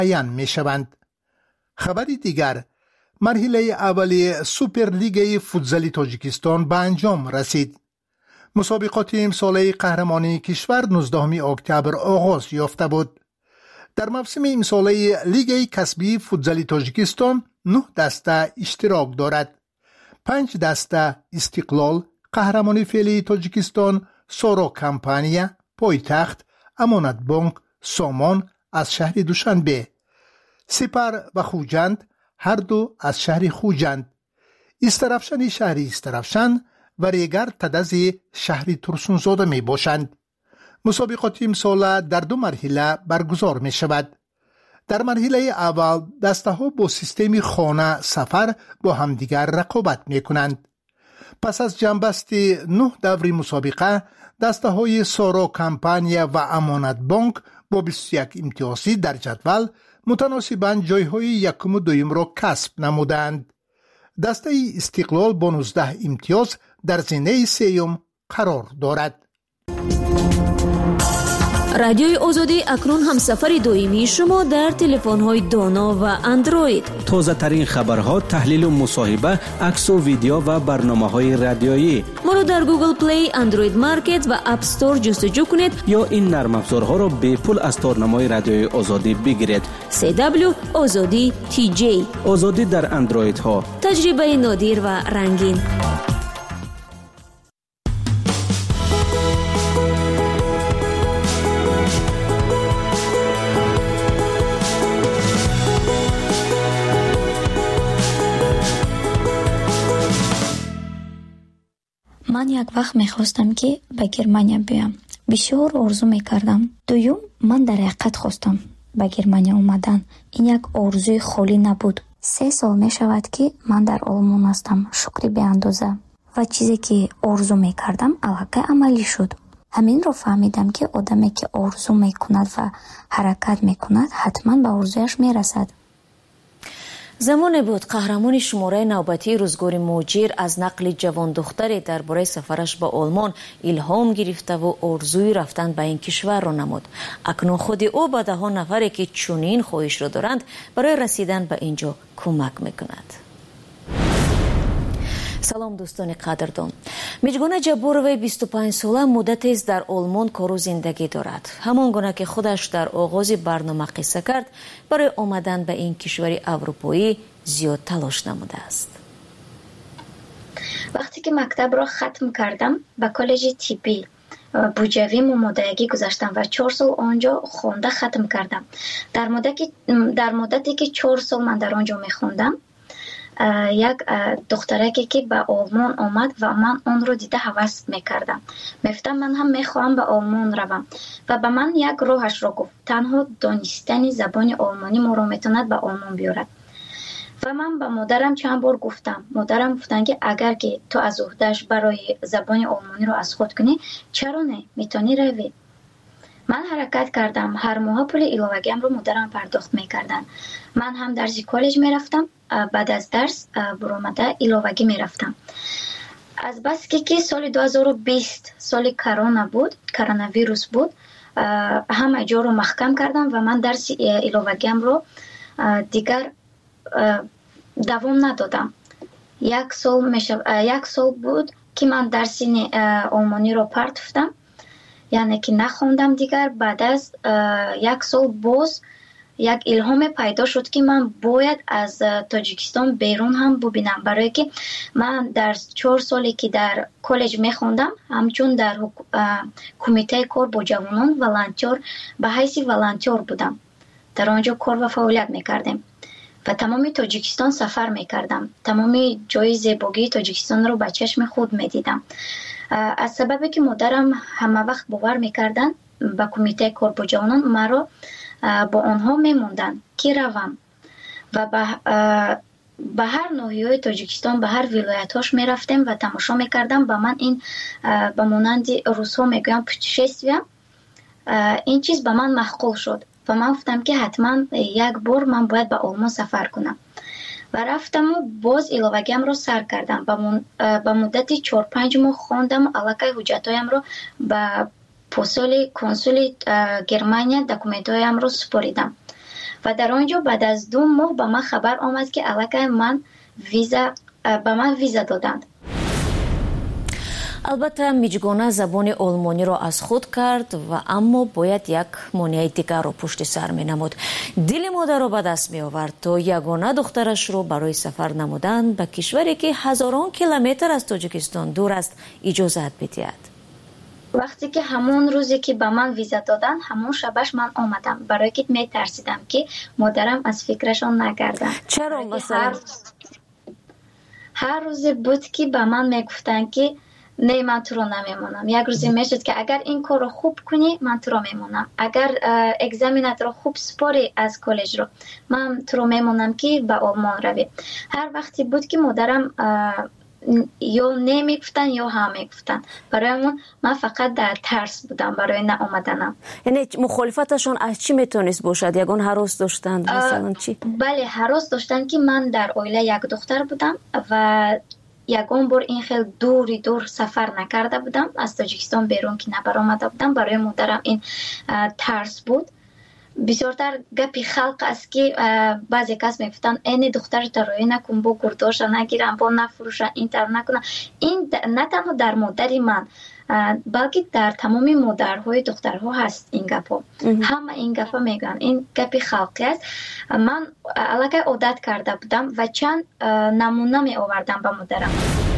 بیان می شوند. خبری دیگر، مرحله اولی سوپر لیگ فوتزال تاجیکستان به انجام رسید. مسابقات امساله قهرمانی کشور 19 اکتبر آغاز یافته بود. در موسم امساله لیگ کسبی فوتزال تاجیکستان 9 دسته اشتراک دارد. 5 دسته استقلال، قهرمانی فعلی تاجیکستان، سورا کمپانیا، پایتخت، امانت بانک، سامان از شهر دوشنبه، سپر و خوجند هر دو از شهر خوجند، استرافشان شهر استرافشان و ریگر تدز شهر ترسونزاده می باشند. مسابقات امساله در 2 مرحله برگزار می شود. در مرحله اول دسته ها با سیستم خانه سفر با همدیگر رقابت می کنند. پس از جنبستی 9 دور مسابقه، دسته های سورا کمپانیا و امانت بانک با 21 امتیازی در جدول متناسباً جایهای یکم و دویم را کسب نمودند. دسته استقلال با 19 امتیاز در زینه سیوم قرار دارد. رادیوی آزادی اکنون هم سفر دائمی شما در تلفن‌های دانا و اندروید. تازه ترین خبرها، تحلیل و مصاحبه، عکس و ویدیو و برنامه‌های رادیویی. ما رو در گوگل پلی، اندروید مارکت و اپ استور جستجو کنید یا این نرم افزارها را به پول از تارنمای رادیوی آزادی بگیرید. CW آزادی TJ. آزادی در اندروید ها. تجربه نادر و رنگین. من یک وقت میخواستم که به گرمانیا بیام. بسیار آرزو میکردم. دوم، من در حقیقت خواستم به گرمانیا اومدن. این یک آرزوی خالی نبود. 3 سال میشود که من در آلمان هستم. شکری به اندازه. و چیزی که آرزو میکردم الحقیقت عملی شد. همین رو فهمیدم که آدمی که آرزو میکند و حرکت میکند حتما به آرزویش میرسد. زمان بود قهرمان شماره نوبتی روزگار موجیر از نقل جوان دختری درباره سفرش به آلمان الهام گرفته و آرزوی رفتن به این کشور را نمود. اکنون خود او به 10 نفری که چنین خواهش را دارند برای رسیدن به اینجا کمک میکند. سلام دوستان قدردان. میجگونه جبوروی 25 ساله مدت است در آلمان کار و زندگی دارد. همان گونه که خودش در آغاز برنامه قصه کرد، برای آمدن به این کشور اروپایی زیاد تلاش نموده است. وقتی که مکتب را ختم کردم، به کالج طبی بوجوی ممادگی گذاشتم و 4 سال آنجا خونده ختم کردم. در مدتی که 4 سال من در آنجا میخوندم، یک دخترکی که به آلمان آمد و من اون رو دیده هوس میکردم. میفتم من هم میخواهم به آلمان روم و به من یک راهش رو گفت. تنها دانستن زبان آلمانی ما رو میتوند به آلمان بیارد. و من به مادرم چند بار گفتم. مادرم گفتن که اگر که تو از عهده‌اش برای زبان آلمانی رو از خود کنی، چرا نه؟ میتونی روی. من حرکت کردم. هر ماه پول ایلاوگیم رو مادرم پرداخت میکردن. من هم درس کالج میرفتم. بعد از درس برآمده ایلاوگی میرفتم. از بس که سال 2020 سال کرونا بود، کرونا ویروس بود، همه جا رو محکم کردم و من درس ایلاوگیم رو دیگر دوام ندادم. یک سال بود که من درس آلمانی رو پرتفتم، یعنی که نخوندم دیگر. بعد از 1 سال باز یک الهام پیدا شد که من باید از تاجیکستان بیرون هم ببینم، برای که من در 4 سالی که در کالج میخوندم همچون در کمیته کار با جوانان والنتیر به حیث والنتیر بودم. در آنجا کار و فعالیت میکردم و تمام تاجیکستان سفر میکردم. تمام جای زیبایی تاجیکستان رو به چشم خود میدیدم. از سببی که مادرم همه وقت باور میکردن به کمیته کار با جوانان، مرا با آنها میموندن که روم و به هر ناحیه تاجیکستان، به هر ولایت‌هاش میرفتم و تماشا میکردم. به من این به مانند روس‌ها میگویم پوتشستویم، این چیز به من معقول شد و من گفتم که حتما یک بار من باید به آلمان سفر کنم و رفتم و باز ایلاوگیم رو سر کردم. به مدت 4-5 ماه خواندم. الکی حجتایم رو به پستال کنسول گرمانیا دکومنتایم رو سپاریدم و در آنجا بعد از 2 ماه به من خبر آمد که الکی من به من ویزا دادند. البته میجگانه زبان آلمانی را از خود کرد و اما باید یک مانع دیگر را پشت سر می نمود. دل مادر را به دست می آورد تا یگانه دخترش را برای سفر نمودن به کشوری که هزاران کیلومتر از تاجیکستان دور است اجازت بدهد. وقتی که همون روزی که به من ویزا دادن همون شبش من آمدم، برای که می ترسیدم که مادرم از فکرشان نگردن. چرا مثلا؟ هر روز بود که به من می گفتن که نه من تو رو نمیمونم. یک روزی میشد که اگر این کار رو خوب کنی من تو رو میمونم، اگر اگزمینت رو خوب سپاری از کالج رو من تو رو میمونم که به آلمان روی. هر وقتی بود که مادرم یا نمیگفتن یا هم میگفتن، برای من فقط در ترس بودم برای نه آمدنم. یعنی مخالفتشون از چی میتونست باشد؟ یگان هراس داشتند مثلا چی؟ بله هراس داشتن که من در عائله یک دختر بودم و یگان بار این خیلی دور سفر نکرده بودم، از تاجیکستان بیرون که نبر آمده بودم. برای مادرم این ترس بود. بسیارتر گپی خلق است که بعضی کس میگفتن این دختر تروی نکن، با گرداش نگیرن، با نفروشن، این تر نکنن. این نه تنها در مادری من بلکه در تمام مادرهای دخترها هست این گپا. همه این گپا میگن، این گپی خلقی است. من الکی عادت کرده بودم و چند نمونه می آوردم به مادرم.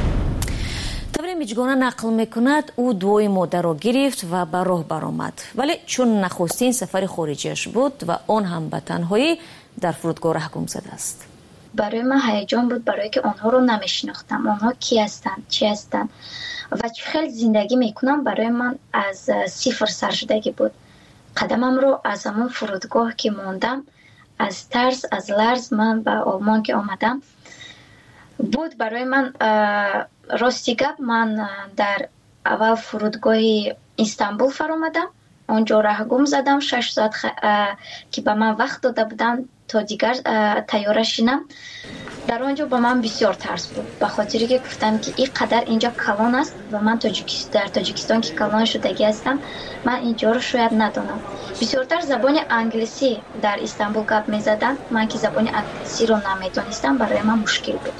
طبری میجگانه نقل میکند او دوی مادر را گرفت و به راه برآمد، ولی چون نخستین سفر خارجیش بود و آن هم به تنهایی در فرودگاه ره گم زده است. برای من هیجان بود، برای که آنها رو نمیشناختم، آنها کی هستند، چی هستند و خیلی زندگی میکنم. برای من از صفر سر شدگی بود. قدمم رو از همون فرودگاه که موندم، از ترس از لرز من به آلمان که آمدم بود. برای من راستی گپ، من در اول فرودگاه استانبول فرآمدم، اونجا راه گم زدم 6 ساعت که به من وقت داده بودن تا دیگر تیاره شینم. در آنجا با من بسیار ترس بود، به خاطری که گفتم که این قدر اینجا کلان است و من در تاجیکستان که کلان شدگی هستم، من اینجا رو شاید ندانم. بسیارتر زبان انگلیسی در استانبول گپ میزدن، من که زبان انگلیسی رو نمیدانستم، برای من مشکل بود.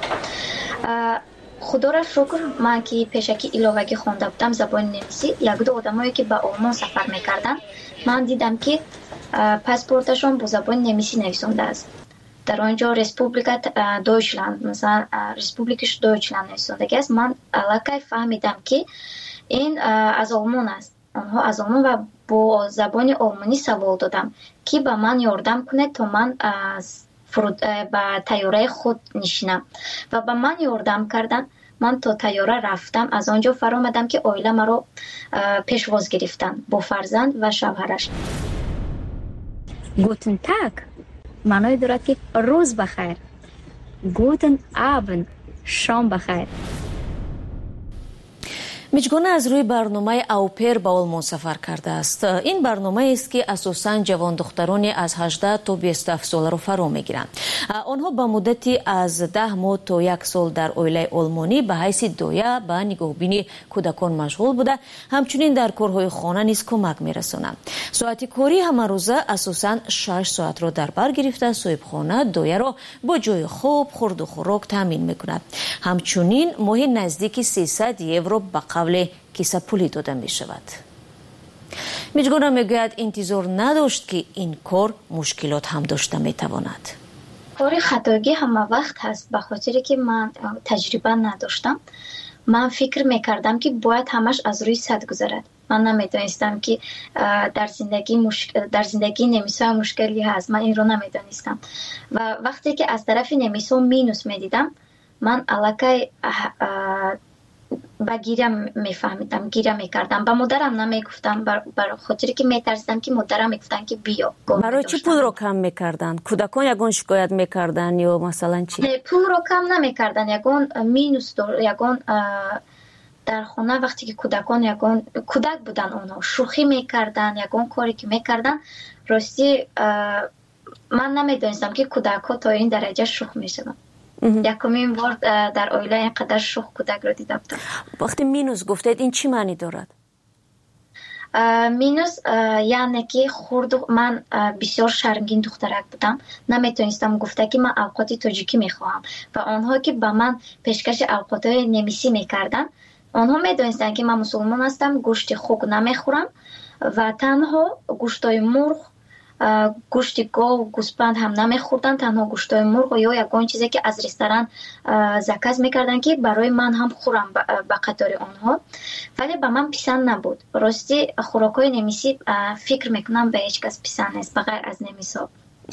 خدا را شکر من که پیشکی ایلاوگی خونده بودم زبان نمیسی، یک دو آدمایی که به آلمان سفر میکردن من دیدم که پاسپورتشون با زبان نمیسی نویسنده است. در آنجا رسپوبلیکا دویچلند، مثلا رسپوبلیکش دویچلند نویسندگی است. من الکی فهمیدم که این از آلمان است. آنها از آلمان و با زبان آلمانی سوال دادم که به من یاردم کنه تا من به تیاره خود نشینم و به من یاردم کردن. من تا تیاره رفتم، از آنجا فرآمدم که عائله مرا پیشواز گرفتن با فرزند و شوهرش. گوتن تاگ معنای دارد که روز بخیر. گوتن آبن شام بخیر. میجگانه از روی برنامه اوپر به آلمان سفر کرده است. این برنامه است که اساساً جوان دخترانی از 18 تا 27 ساله را فرا میگیرند. آنها به مدتی از 10 ماه تا 1 سال در عائله آلمانی به حیث دایه به نگاهبینی کودکان مشغول بوده، همچنین در کارهای خانه نیز کمک میرسانند. ساعت کاری همه روزه اساساً 6 ساعت را در بر گرفته صاحبخانه دایه را با جای خواب، خورد و خوراک تامین میکند. همچنین ماهی نزدیک 300 یورو به قبل کیسه پولی داده می شود. میجگانه میگوید انتظار نداشت که این کار مشکلات هم داشته می تواند. کار خطاگی همه وقت هست، به خاطری که من تجربه نداشتم. من فکر میکردم که باید همش از روی سد گذرد. من نمیدانستم که در زندگی نمیسا مشکلی هست. من این رو نمیدانستم و وقتی که از طرف نمیسا مینوس میدیدم، من الکی با گیره میفهمیدم، گیره میکردم. با مادرم نمیگفتم، برای خاطری که میترسیدم که مادرم میگفتن که بیا. برای چی پول رو کم میکردن؟ کودکان یگان شکایت میکردن یا مثلا چی؟ نه، پول رو کم نمیکردن، یگان مینوس یگان در خونه وقتی که کودکان یگان کودک بودن، اونا شوخی میکردن، یگان کاری که میکردن. راستی من نمیدونستم که کودک ها تا این درجه شوخ میشن. یکمین بار در عائله اینقدر شوخ کودک رو دیده بودم. وقتی مینوس گفتید این چی معنی دارد؟ مینус یعنی که خورد من بسیار شرمگین دخترک بودم، نمیتونستم گفته که من اوقات تاجیکی میخواهم و آنها که به من پیشکش اوقات نمیسی میکردن، آنها میدونستن که من مسلمان هستم، گوشت خوک نمیخورم و تنها گوشتای مرغ، گوشت گاو، گوسفند هم نمیخوردن، تنها گوشتای مرغ یا یگان چیزی که از رستوران زکات میکردن که برای من هم خورم به قطار آنها، ولی به من پسند نبود. راستی خوراکای نمیسی فکر میکنم به هیچ کس پسند نیست بغیر از نمیسا.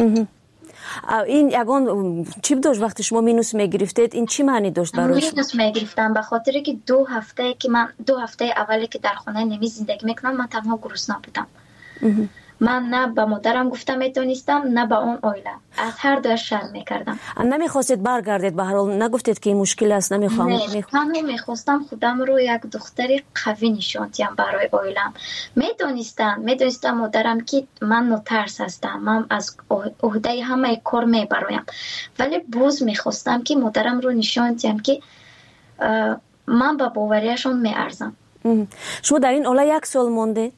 این یگان چی داشت وقتی شما مینوس میگرفتید؟ این چی معنی داشت برای شما؟ مینوس میگرفتم به خاطر که 2 هفته که من 2 هفته اولی که در خانه نمیز زندگی میکنم من تنها گرسنه بودم. من نه به مادرم گفتم میتونستم نه به اون اویله، از هر دو شرم میکردم. نمیخواستید برگردید؟ به هر حال نگفتید که این مشکل است نمیخوام؟ تنها میخواستم خودم رو یک دختری قوی نشون دهم برای اویلم. میدونستم مادرم که من نترس هستم، من از عهده همه کار میبرایم، ولی باز میخواستم که مادرم رو نشون دهم که من به باوریشون میارزم. شما در این اوله 1 سال موندید؟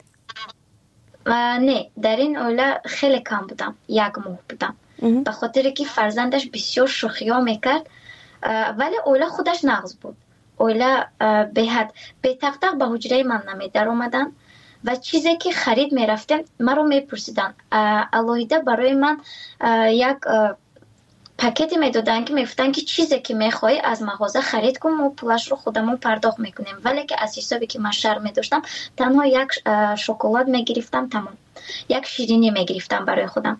نه، در این اوله خیلی کم بودم، 1 ماه بودم، به خاطر که فرزندش بسیار شوخی‌ها میکرد، ولی اوله خودش نغز بود. اوله به تق به حجره من نمیدر اومدن و چیزی که خرید میرفتم من رو میپرسیدن، الهیده برای من یک پاکتی میدادن که میگفتن که چیزی که میخوای از مغازه خرید کن و پولش رو خودمون پرداخت میکنیم، ولی که از حسابی که من شرم میداشتم تنها 1 شکلات میگرفتم، تمام 1 شیرینی میگرفتم برای خودم.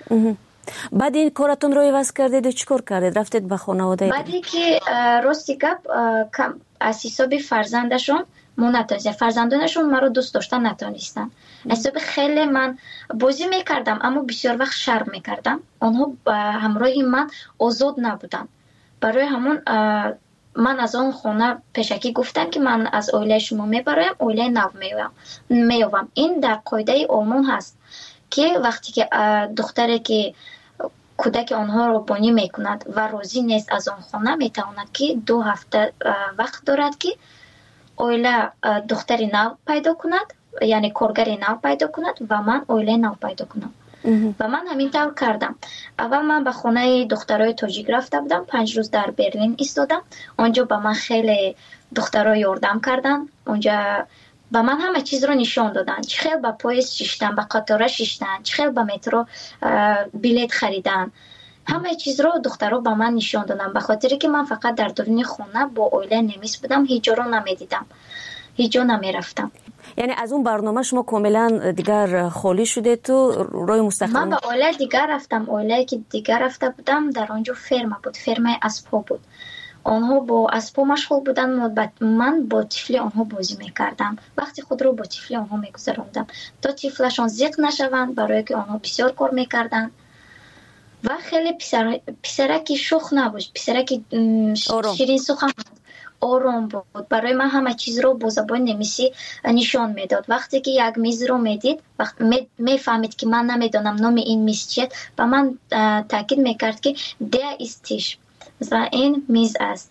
بعد این کارتون رو عوض کردید و چیکار کردید؟ رفتید به خانواده؟ بعدی که راستی گپ از حساب فرزندشون نتونستن، فرزندانشون مرا دوست داشتن نتونستن، حساب خیلی من بازی میکردم اما بسیار وقت شرم میکردم، آنها همراه من آزاد نبودن، برای همون من از آن خونه پیشکی گفتم که من از اویله شما میبرایم، اویله نو میوم. این در قاعده آلمان هست که وقتی که دختری که کودک آنها رو بانی میکند و راضی نیست از آن خانه، میتواند که 2 هفته وقت دارد که اویله دختری نو پیدا کند، یعنی کارگری نو پیدا کند و من اویله نو پیدا کنم. و من همین طور کردم. اول من به خانه دخترای تاجیک رفته بودم، 5 روز در برلین ایستادم، اونجا به من خیلی دخترای یاردم کردن، اونجا به من همه چیز رو نشان دادن، چه خیلی به پاییز شیشتن، به قطار شیشتن، چه خیلی به مترو بلیت خریدن، همه چیز رو دخترها به من نشان دادن، به خاطر که من فقط در درون خونه با اویله نمیس بودم، هیچ جا رو نمیدیدم، هیچ جا نمیرفتم. یعنی از اون برنامه شما کاملا دیگر خالی شده تو روی مستقل؟ من به اویله دیگر رفتم، اویله که دیگر رفته بودم در آنجا فرما بود، فرمای اسبا بود، آنها با اسبا مشغول بودن، من با طفلی آنها بازی میکردم، وقتی خود رو با طفلی آنها میگذراندم تا طفلشان زیق نشوند، برای که آنها بسیار کار میکردن و خیلی پسرکی شوخ نبود، پسرکی شیرین سخن آرام بود، برای من همه چیز رو با زبان نمیسی نشان میداد. وقتی که یک میز رو میدید، میفهمید که من نمیدونم نام این میز چیه، و من تاکید میکرد که there is tisch، مثلا این میز است.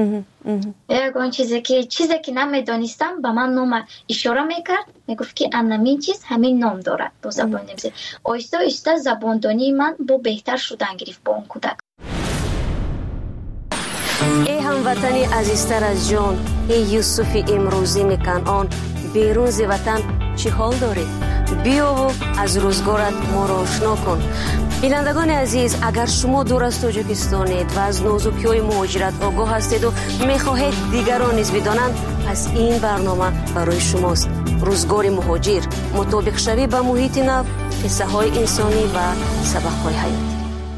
یکون چیزی که نمیدونستم به من نام اشاره میکرد، میگفت که همین چیز همین نام دارد با زبان نمیسی. آیسته آیسته زباندانی من با بهتر شدن گرفت با اون کودک. ای هموطنی عزیزتر از جان، ای یوسف امروزین کنعان، بیرون ز وطن چی حال داری؟ بیا و از روزگارت ما را آشنا کن. بینندگان عزیز، اگر شما دور از تاجیکستانید و از نازکی‌های مهاجرت آگاه هستید و میخواهید دیگران نیز بدانند، پس این برنامه برای شماست. روزگار مهاجر، مطابق شوی به محیط نو، قصه های انسانی و سبق های حیاتی.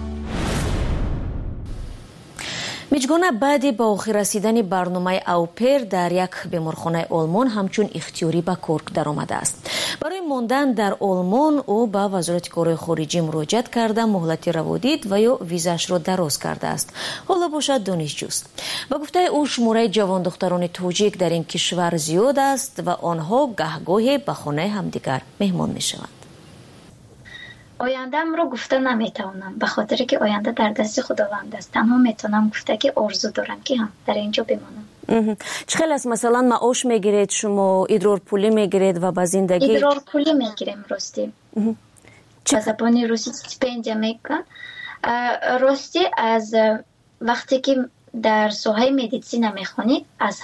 میجگانه بعد با آخر رسیدن برنامه اوپر در یک بیمارخانه آلمان همچون اختیاری به کار در آمده است. برای ماندن در آلمان او به وزارت کارهای خارجی مراجعت کرده، مهلت روادید و یا ویزاش را دراز کرده است. حالا باشد دانشجوست. با گفته او شماره جوان دختران تاجیک در این کشور زیاد است و آنها گهگاهی به خانه همدیگر مهمان می شوند. آینده‌ام رو گفته نمیتونم، به خاطر که آینده در دست خداوند است. تنها میتونم گفته که آرزو دارم که هم در اینجا بمانم. چقدر است مثلا معاش میگیرید شما، ادرار پولی میگیرید و با زندگی؟ ادرار پولی میگیریم راستی. به زبان روسی استیپندیا میگن. راستی از وقتی که در سوهای مدیسینا میخونید از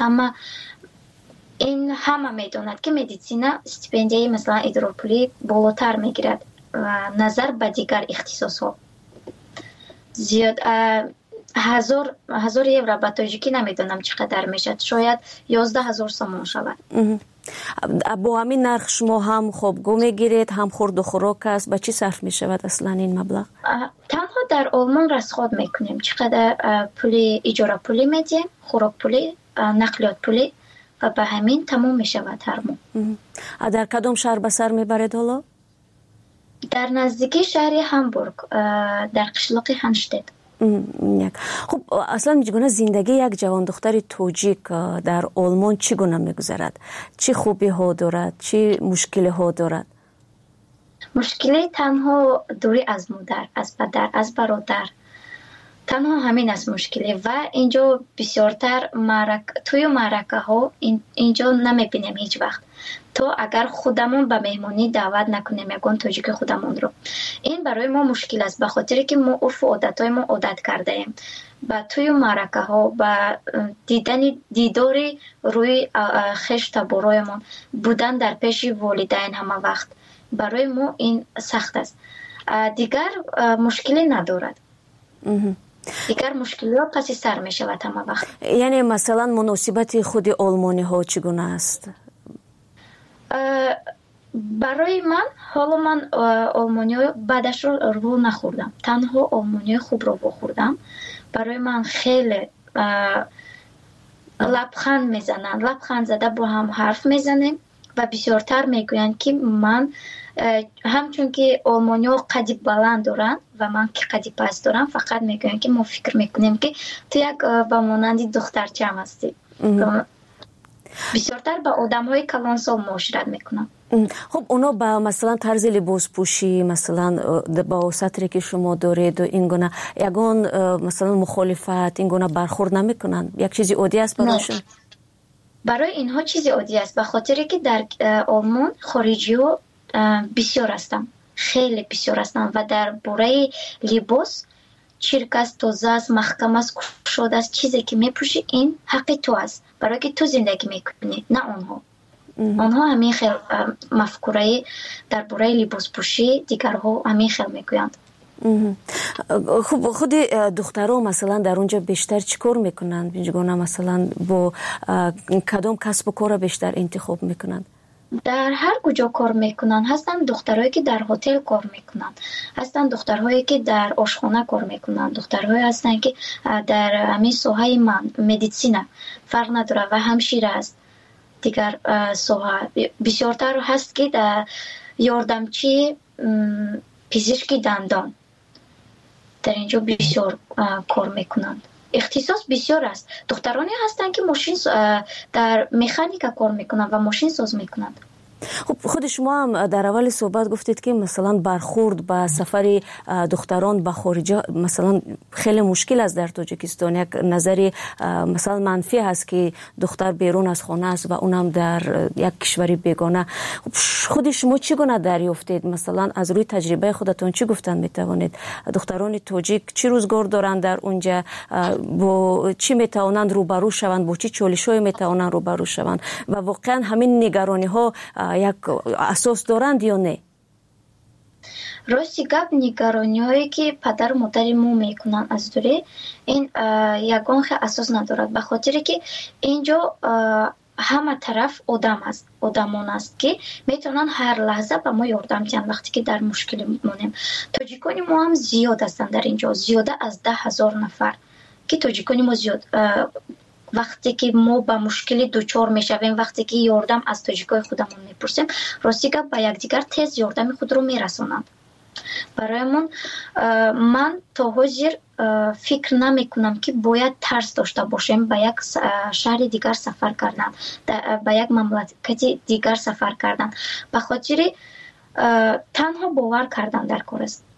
همه میدوند که مدیسینا استیپندیای مثلا ادرار پولی بالاتر میگیرد نظر به دیگر اختصاص ها. زیاد 1000 یورو با تاجیکی نمیدونم چقدر میشد، شاید 11000 سومون شود. با همین نرخ شما هم خوابگاه میگیرید، هم خورد و خوراک است، به چی صرف میشود اصلا این مبلغ؟ تنها در آلمان رصد میکنیم چقدر پولی اجاره پولی میدیم، خوراک پولی، نقلیات پولی و به همین تمام میشود هر ماه. در کدام شهر به سر میبرید حالا؟ در نزدیکی شهر هامبورگ، در قشلاق هانشتت. خب اصلا چگونه زندگی یک جوان دختر توجیک در آلمان چگونه میگذرد؟ چه خوبی ها دارد؟ چه مشکلی ها دارد؟ مشکلی تنها دوری از مادر، از پدر، از برادر، تنها همین است مشکلی. و اینجا بسیارتر توی معرکه ها اینجا نمیبینیم هیچ وقت. تو اگر خودمون به مهمانی دعوت نکنیم یگان تاجیک خودمون رو، این برای ما مشکل است، به خاطر که ما عرف و عادتهای ما عادت کرده ایم با توی معرکه ها با دیداری روی خشت برایمون بودن در پیش والدین همه وقت، برای ما این سخت است. دیگر مشکلی ندارد. دیگر مشکلی ها پس سر می شود همه وقت. یعنی مثلا مناسبت خود آلمانی ها چگونه است؟ برای من حالا من آلمانی بعدش رو نخوردم، تنها آلمانی خوب رو بخوردم. برای من خیلی لبخند میزنن، لبخند زده با هم حرف میزنیم و بسیارتر میگویند که من همچون که آلمانی ها قدی بلند دارن و من که قدی پست دارم، فقط میگویند که ما فکر میکنیم که تو یک با مانندی دخترچه هم هستی. بسیارتر با آدم های کلانسال معاشرت میکنم. خب اونا با مثلا طرز لباس پوشی، مثلا با سطری که شما دارید و این گونه یگان مثلا مخالفت این گونه برخورد نمیکنن؟ یک چیزی عادی است برایشون؟ برای اینها چیزی عادی است، به خاطر که در آلمان خارجی ها بسیار هستن، خیلی بسیار هستن و در باره لباس چرک است، تازه است، محکم است، کشاده است. چیزی که میپوشی این حق تو است، برای که تو زندگی میکنی، نه آنها. آنها همین خیلی مفکوره در باره لباس پوشی دیگرها همین خیلی میگویند. خب خود دخترها مثلا در اونجا بیشتر چیکار میکنند؟ بینجگونه مثلا با کدام کسب و کار بیشتر انتخاب میکنند؟ در هر کجا کار میکنن. هستن دخترهایی که در هتل کار میکنن، هستن دخترهایی که در آشخانه کار میکنن، دخترهایی هستن که در همین ساحه مدیسینا فرق نداره و همشیره است. دیگر ساحه بسیارتر هست که در یاردمچی پزشکی دندان در اینجا بسیار کار میکنند. اختصاص بسیار است. دخترانی هستند که ماشین در مکانیک کار میکنند و ماشین ساز میکنند. خب خود شما هم در اول صحبت گفتید که مثلا برخورد با سفر دختران به خارج مثلا خیلی مشکل است در تاجیکستان. یک نظری مثلا منفی هست که دختر بیرون از خانه است و اونم در یک کشوری بیگانه. خود شما چگونه دریافتید؟ مثلا از روی تجربه خودتون چی گفتن میتوانید؟ دختران تاجیک چی روزگار دارند در اونجا؟ با چی میتوانند روبرو شوند؟ با چی چالش‌هایی میتوانند روبرو شوند؟ و واقعا همین نگرانی ها یک اساس دارند یا نه؟ راستی گپ نگرانی هایی که پدر و مادر ما میکنن از دوره این یگان اساس ندارد، به خاطر که اینجا همه طرف آدمان است که میتونن هر لحظه به ما یاردم کنن وقتی که در مشکل مونیم. تاجیکانی ما هم زیاد هستن در اینجا، زیاده از 10,000 نفر که تاجیکانی ما زیاد وقتی که ما با مشکلی دوچار میشویم، وقتی که یاردم از تاجیکای خودمون میپرسیم، راستی که با یکدیگر تیز یاردم خود رو میرسونند. برایمون من تا حاضر فکر نمی کنم که باید ترس داشته باشیم با یک شهر دیگر سفر کردن، با یک مملکت دیگر سفر کردن، به خاطر تنها باور کردن در کار است.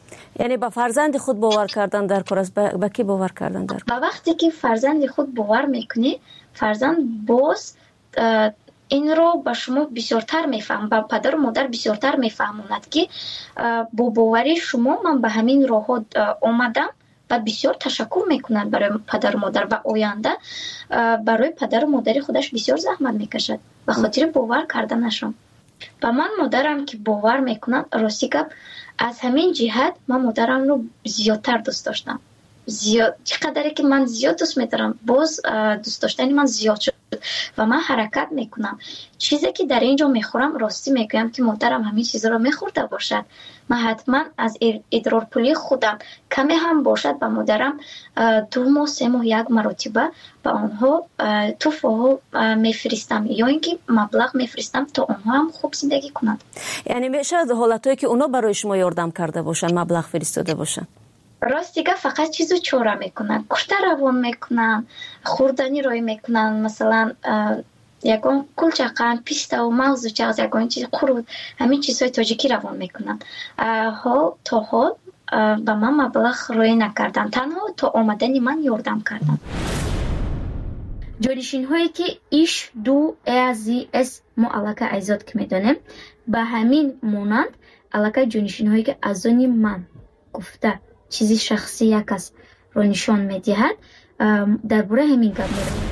یعنی به فرزند خود باور کردن در کار است. به کی باور کردن در کار؟ با وقتی که فرزند خود باور میکنی، فرزند باز این رو به شما بسیارتر میفهم، با پدر و مادر بسیارتر میفهموند که با باوری شما من به همین راه آمدم و بسیار تشکر میکنند برای پدر و مادر و آینده برای پدر و مادر خودش بسیار زحمت میکشد به خاطر باور کردنشان. و من مادرم که باور میکنم، راستی گپ از همین جهت من مادرم رو زیادتر دوست داشتم. چقدر که من زیاد دوست می‌دارم، باز دوست داشتن من زیاد شد و من حرکت میکنم. چیزی که در اینجا میخورم، راستی میگم که مادرم همین چیزا رو میخورده باشد، من حتما از ادرار پولی خودم کمی هم باشد به مادرم 2 ماه 3 ماه 1 مرتبه به آنها تحفه میفرستم یا اینکه مبلغ میفرستم تا آنها هم خوب زندگی کنند. یعنی میشه حالتایی که اونا برای شما یاردم کرده باشن، مبلغ فرستاده باشن؟ راست دیگه فقط چیزو چوره میکنن، کشته روان میکنن، خوردنی روی میکنن، مثلا یکون کلچقن، پیستا و موز و چغز، یکون چیز خورد، همین چیزهای تاجیکی روان میکنن. تا حال به من مبلغ روی نکردن، تنها تا آمدن من یاردم کردن. جانشین هایی که ایش دو ازی اس ما علاقه ایزاد که میدانیم، به همین مانند علاقه جانشین هایی که از آنی من گفته چیزی شخصی یک از رو نشان میدهد، درباره همین گپ می‌رویم.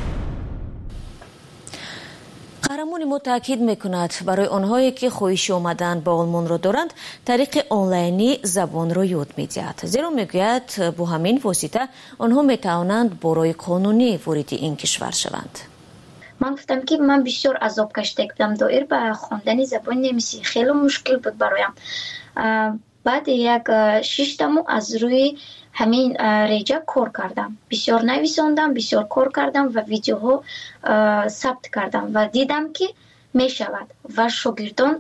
قهرمان ما تاکید میکند برای آنهایی که خواهش آمدن به آلمان را دارند، طریق آنلاینی زبان را یاد میدهد. زیرا میگوید با همین واسطه آنها میتوانند برای قانونی وارد این کشور شوند. من گفتم که من بسیار عذاب کشیده بودم، دایر به خواندن زبان نمیسی خیلی مشکل بود برایم. بعد یک 6 ماه از روی همین ریجه کار کردم، بسیار نویساندم، بسیار کار کردم و ویدیوها ثبت کردم و دیدم که می شود و شاگردان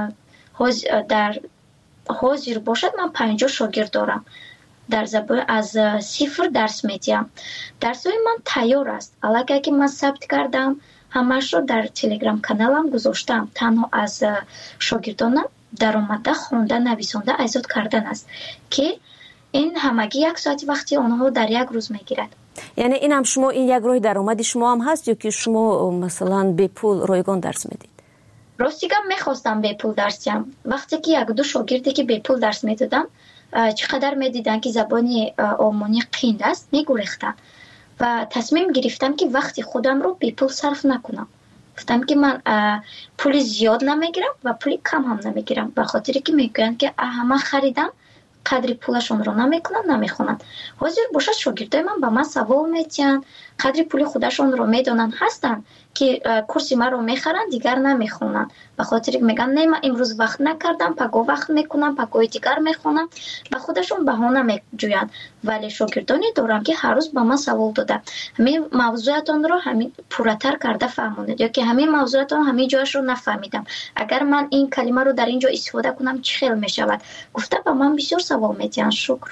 در حاضر باشد. من 50 شاگرد دارم، در زبان از 0 درس میدیم. درسای من تیار است، علاقه که من ثبت کردم همش رو در تلگرام کانالم گذاشتم. تنها از شاگردانم در آمده خوانده نویسانده ایجاد کردن است که این همگی 1 ساعت وقتی آنها در یک روز میگیرد. یعنی این هم شما این یک راه درآمدی شما هم هست یا که شما مثلا به پول رایگان درس میدید؟ راستیگم میخواستم به پول درس دهم. وقتی که 1-2 شاگردی که به پول درس میدادم چقدر میدیدن که زبانی آلمانی قین است، میگریختن و تصمیم گرفتم که وقتی خودم رو به پول صرف نکنم. گفتم که من پول زیاد نمیگیرم و پول کم هم نمیگیرم، به خاطری که میگن که همه خریدم قدر پولشون رو نمیکنن نمیخونن. حاضر باشد شاگردای من با من سوال میتین، قدر پول خودشون رو میدونن، هستن که کورس ما رو میخرن دیگر نمیخونن، به خاطر که میگن نه من امروز وقت نکردم، پگاه وقت میکنم، پگاه دیگر میخونم، به خودشون بهانه میجوین. ولی شاگردانی دارم که هر روز با من سوال دادن، همین موضوعاتون رو همین پورتر کرده فهموندید یا که همین موضوعاتون همین جایش رو نفهمیدم، اگر من این کلمه رو در اینجا استفاده کنم چه خیلی میشود. گفته با من بسیار سوال میتین. شکر.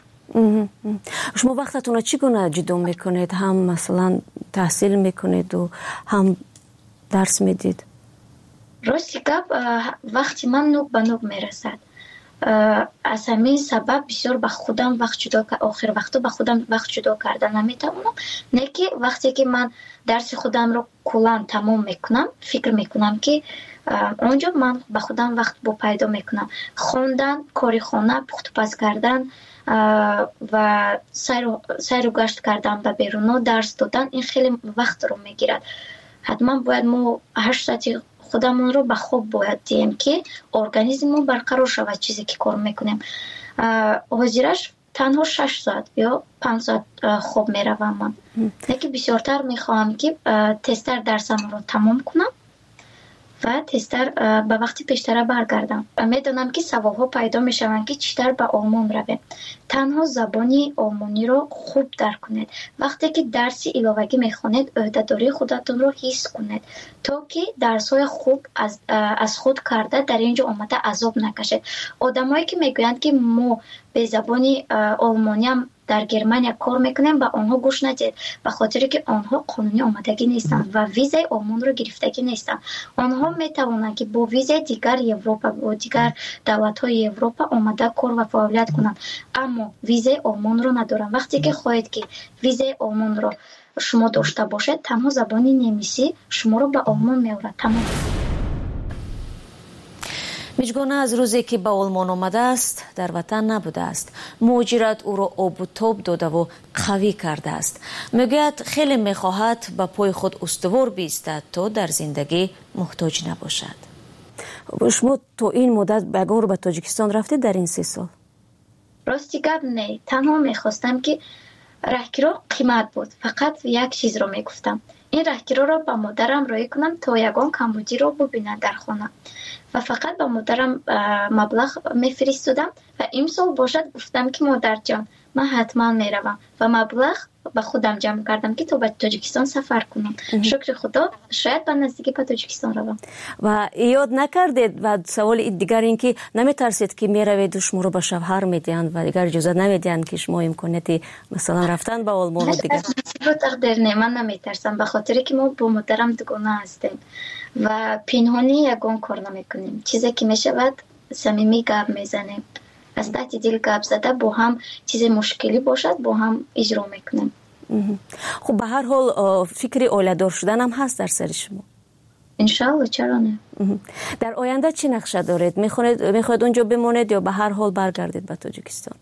شما وقتتون رو چگونه جدا میکنید؟ هم مثلا تحصیل میکنید و هم درس میدید؟ راستی گپ وقتی من نوک به نوک میرسد، از همین سبب بسیار به خودم وقت جدا آخر وقتا به خودم وقت جدا کردن نمیتونم. نه که وقتی که من درس خودم رو کلا تمام میکنم فکر میکنم که اونجا من به خودم وقت با پیدا میکنم. خواندن، کاری خانه، پخت پز کردن و سیر و گشت کردن به بیرون، درس دادن، این خیلی وقت رو میگیرد. حتما باید ما 8 ساعت خودمون رو به خواب باید دیم که ارگانیسممون برقرار شود چیزی که کار میکنیم. حاضرش تنها 6 ساعت یا 5 ساعت خواب میروم من. یکی بسیارتر میخوام که تستر درسم رو تمام کنم و تستر به وقتی پیشتر برگردم. میدونم که سوالها پیدا میشوند که چطور به آلمان رویم. تنها زبانی آلمانی رو خوب درک کنید. وقتی که درسی علاوه‌ای میخونید عهده‌داری خودتون رو حس کنید تا که درس‌های خوب از خود کرده در اینجا آمده عذاب نکشید. آدمایی که میگویند که ما به زبانی آلمانی هم در گرمانیا کار میکنیم با آنها گوش ندید، به خاطری که آنها قانونی آمدگی نیستند و ویزای آلمان رو گرفتگی نیستند. آنها میتوانند که با ویزای دیگر اروپا و دیگر دولت‌های اروپا آمده کار و فعالیت کنند، اما ویزای آلمان رو ندارند. وقتی که خواهید که ویزای آلمان رو شما داشته باشید، تنها زبانی نمیسی شما رو به آلمان می‌آورد. تمام. میجگانه از روزی که به آلمان آمده است در وطن نبوده است. مهاجرت او را آب و تاب داده و قوی کرده است. میگوید خیلی میخواهد به پای خود استوار بیستد تا در زندگی محتاج نباشد. شما تو این مدت بگاه رو به تاجیکستان رفتید در این 3 سال؟ راستی گپ نه، تنها میخواستم که راهگیرا قیمت بود. فقط یک چیز رو میگفتم، این راهگیرا رو با مادرم روی کنم تا یگان کمبودی رو ببینن در خانه و فقط با مادرم مبلغ میفرستادم و امسال باشد گفتم که مادر جان من حتما میروم و مبلغ به خودم جمع کردم که تو به تاجیکستان سفر کنم. شکر خدا شاید به نزدیکی به تاجیکستان روم. و یاد نکردید و سوال دیگر این که نمیترسید که میروید و شما رو به شوهر میدهند و دیگر اجازه نمیدهند که شما امکانیتی مثلا رفتن به آلمان و دیگر؟ رو تقدیر نه، من نمیترسم به خاطر که ما با مادرم دوگانه هستیم و پنهانی یگان کار نمیکنیم. چیزی که میشود صمیمی گپ میزنیم، از تحت دل گپ زده با هم چیز مشکلی باشد با هم اجرا میکنیم. خب به هر حال فکر اولیه‌دار شدن هم هست در سر شما؟ انشالله، چرا نه. در آینده چی نقشه دارید؟ میخواید اونجا بمانید یا به هر حال برگردید به تاجیکستان؟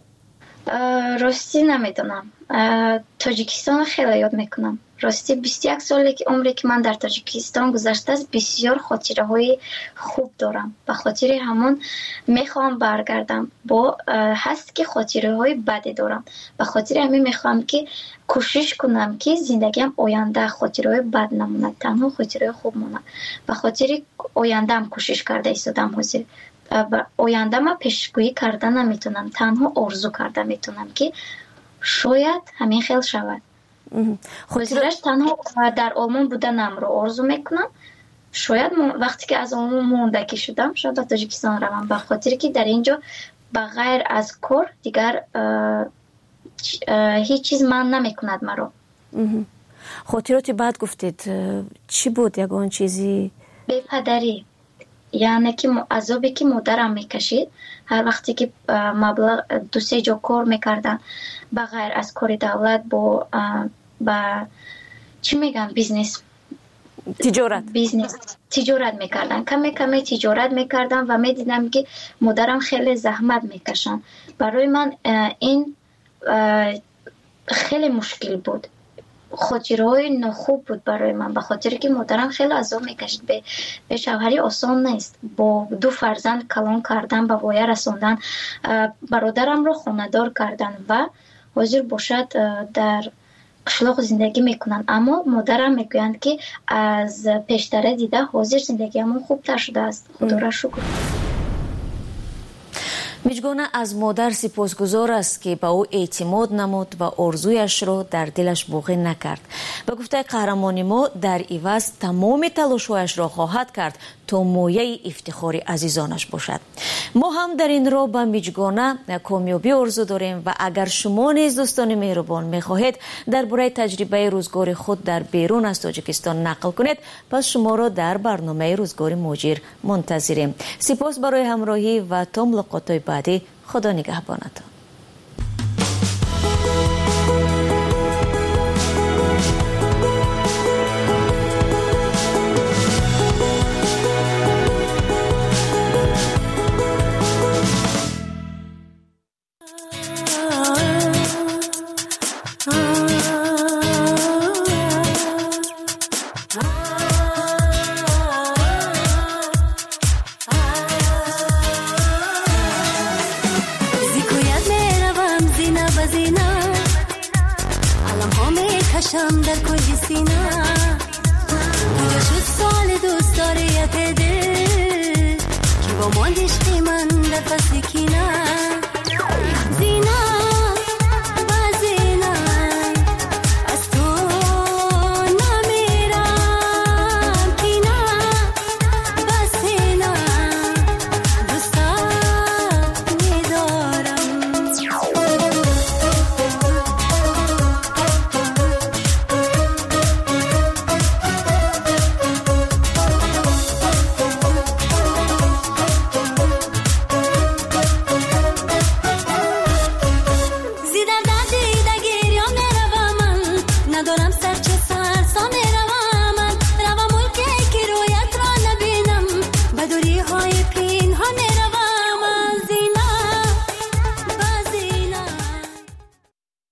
راستی نمیدونم. تاجیکستان خیلی یاد میکنم. راستی 21 سالی که عمری که من در تاجیکستان گذشته است، بسیار خاطره های خوب دارم. به خاطر همون میخوام برگردم. با هست که خاطره های بدی دارم، به خاطر همین میخوام که کوشش کنم که زندگیم آینده خاطره های بد نمونه، تنها خاطره خوب مونه. به خاطر آیندهم کوشش کرده ایستادم حاضر. آینده ما پیشگویی کرده نمیتونم، تنها آرزو کرده میتونم که شاید همین خیلی شود. خودش تنها در آلمان بودنم رو آرزو میکنم. شاید وقتی که از آلمان موندگی شدم شاید به تاجیکستان روم، به خاطر که در اینجا بغیر از کار دیگر هیچ چیز من نمیکند مرا. خاطراتی بعد گفتید چی بود یگان چیزی؟ بی‌پدری، یعنی که عذابی که مادرم میکشید هر وقتی که مبلغ 2-3 جا کار میکردن بغیر از کار دولت با چی میگن تجارت میکردن. کمی تجارت میکردن و میدیدم که مادرم خیلی زحمت میکشن. برای من این خیلی مشکل بود، خاطرهای نخوب بود برای من، به خاطر که مادرم خیلی عذاب میکشید. به شوهری آسان نیست، با 2 فرزند کلان کردن، به وایه رساندن، برادرم رو خانه‌دار کردن و حاضر باشد در قشلاق زندگی میکنن. اما مادرم میگویند که از پیشتره دیده حاضر زندگی همون خوبتر شده است. خدا را شکر. میجگانه از مادر سپاسگزار است که به او اعتماد نمود و آرزویش را در دلش باقی نکرد. به گفته قهرمان ما در عوض تمام تلاش‌هایش را خواهد کرد تا مایه افتخار عزیزانش باشد. ما هم در این راه به میجگانه کامیابی آرزو داریم و اگر شما نیز دوستان مهربان میخواهید درباره تجربه روزگار خود در بیرون از تاجیکستان نقل کنید، پس شما را در برنامه روزگار مهاجر منتظریم. سپاس برای همراهی و تا ملاقات‌های بعدی. خدا نگهبانتان. کشم در کل سینه دیگه شد سال دوست داریت دل که با ماندش قیمن در فصل کینه زینه